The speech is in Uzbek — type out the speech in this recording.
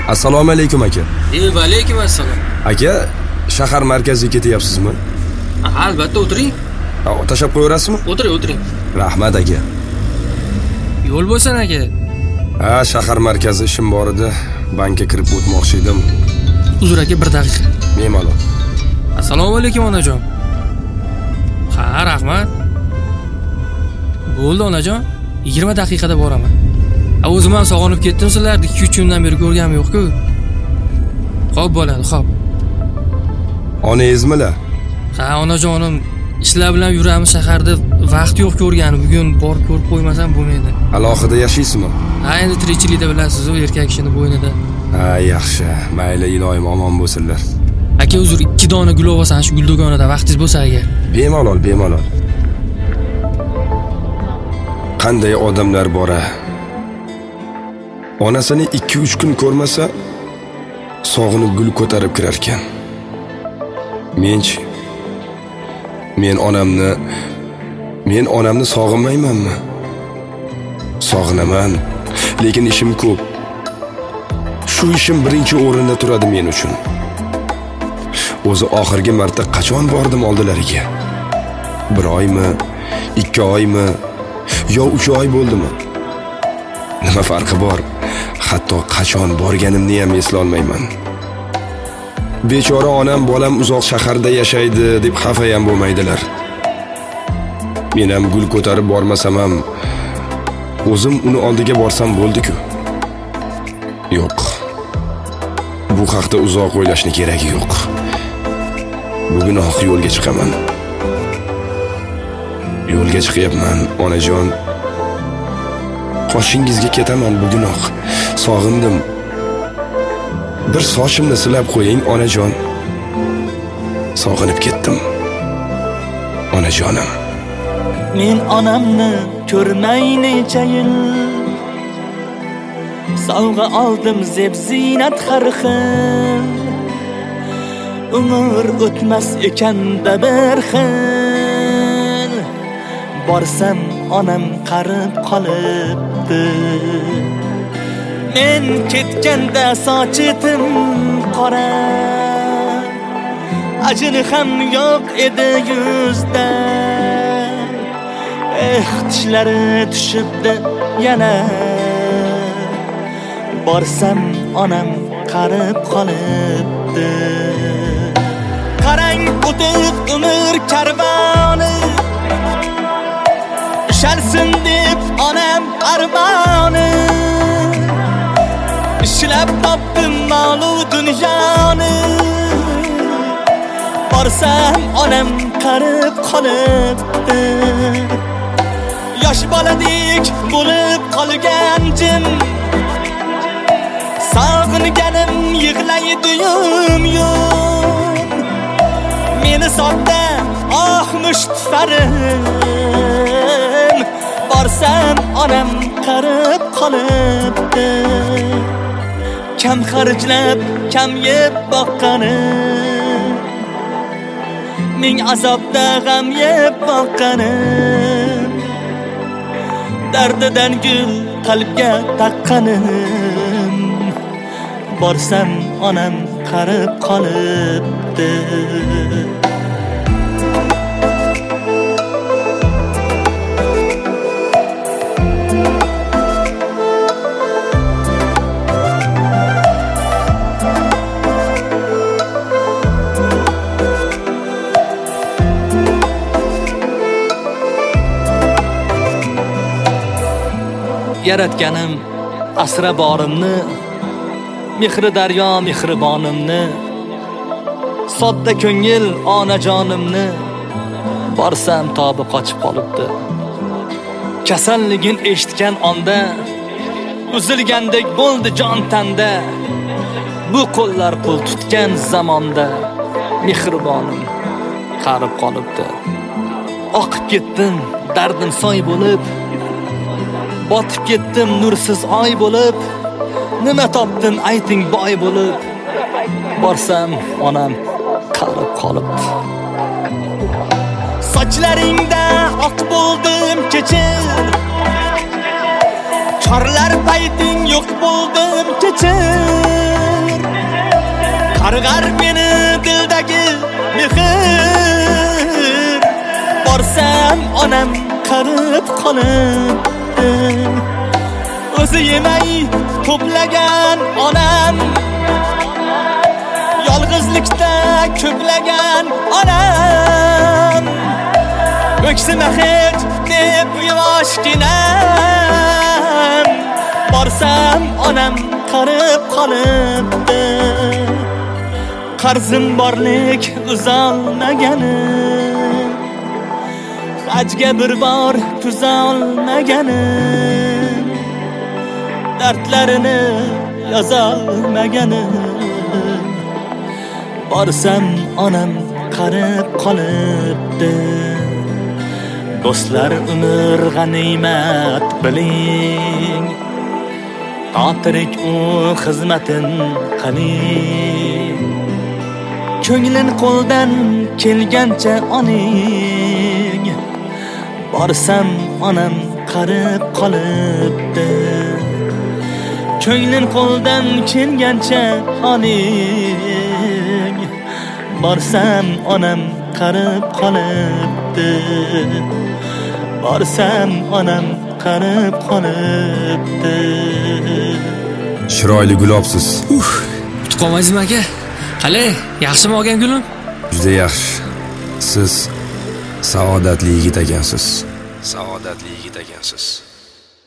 Assalomu alaykum aka. Va alaykum assalom. Aka, shahar markaziga ketyapsizmi? Albatta, o'tiring. Tashab qo'yaverasizmi? O'tiring. Rahmat aka. Yo'l bo'lsin aka. Shahar markazi ishim bor edi. Bankka kirib o'tmoqchi edim. Uzr aka, 1 daqiqa. Bemalol. Assalomu alaykum onajon. Rahmat. Bo'ldi onajon, 20 daqiqada boraman. O'zim ham sog'inib ketdim sizlarni, 2-3 kundan beri ko'rganim yo'q-ku. Xo'p bo'ladi, xo'p. Onangizmi-la? Onajonim, ishlar bilan yuramiz shaharda, vaqt yo'q ko'rgani, bugun borib ko'rib qo'ymasam bo'lmaydi. Alohida yashaysizmi? Endi tirikchilikda bilasiz-ku, erkak kishining bo'ynida. Yaxshi. Mayli, iloyim omon bo'lsinlar. Aka, uzr, 2 dona gul olsan shu gul do'konida vaqtingiz bo'lsa agar. Bemalol. Qanday odamlar bor-a? Onasini 2-3 kun ko'rmasa, sog'inib gul ko'tarib kirar ekan. Men onamni sog'inmaymanmi? Sog'inaman, lekin ishim ko'p. Shu ishim birinchi o'rinda turadi men uchun. O'zi oxirgi marta qachon bordim oldilariga? 1 oymi, 2 oymi, yo 3 oy bo'ldimi? Nima farqi bor? Hatto qachon borganimni ham eslolmayman. Bechora onam bolam uzoq shaharda yashaydi deb xafa ham bo'lmaydilar. Men ham gul ko'tarib bormasam ham o'zim uni oldiga borsam bo'ldi-ku. Yo'q. Bu haqda uzoq o'ylashni keragi yo'q. Bugunoq yo'lga chiqaman. Yo'lga chiqyapman, onajon. Qoshingizga ketaman bugunoq. Sog'indim. Bir sochimni silab qo'ying, onajon. Sog'inib ketdim. Onajonim. Men onamni ko'rmay necha yil. Sovg'a oldim zeb zinat har xil. Umr o'tmas ekanda bir xil. Borsam onam qarib qolibdi. Men ketganda sochitim qora. Ajini ham yo'q edi yuzda. Tishlari tushibdi yana. Borsam onam qarib qolibdi. Qarang o'tib umr karvoni. Shalsin deb onam armoni. Ishlab topdim mol-u dunyoni. Borsam onam qarib qolibdi. Yosh boladek bo'lib qolgan jim. Sog'inganim yig'laydi yum. Meni sotda mushtarim. Borsam onam qarib qolibdi. Kam xarjlab, kam yeb boqqanim. Ming azobda g'am yeb boqqanim. Dardidan gul qalbga taqqanim. Borsam onam qarib qolibdi. Yaratganim asra borimni, mehri daryo mehribonimni, sodda ko'ngil onajonimni. Borsam tobi qochib qolibdi. Kasalligin eshitgan onda, uzilgandek bo'ldi jon tanda. Bu qo'llar pul tutgan zamonda mehribonim qarib qolibdi. Oqib ketdim dardim soy bo'lib, botib ketdim nursiz oy bo'lib. Nima topdim ayting boy bo'lib. Borsam onam qarib qolibdi. Sochlaringda oq bo'ldim kechir. Chorlar payting yo'q bo'ldim kechir. qarg'ar meni dildagi mehr. Borsam onam qarib qolibdi. O'zi yemay to'plagan onam, yolg'izlikda ko'plagan onam. O'ksima hech deb yoshginam. Borsam onam qarib qolibdi. Qarzim borlik uzolmaganim, hajga bir bor tuzolmaganim, dardlarini yozolmaganim. Borsam onam qarib qolibdi. Do'stlar umr g'animat biling, totirik u xizmatin qiling. Ko'nglin qo'ldan kelgancha oning. Borsam onam qarib qolibdi. Ko'nglin qo'ldan kelgancha oning. Borsam onam qarib qolibdi. Borsam onam qarib qolibdi. Chiroyli gulobsiz. Kutib qolmaysizmi aka? Qalay, yaxshimi olgan gulim? Juda yaxshi. Siz saodatli yigit ekansiz. Saodatli yigit ekansiz.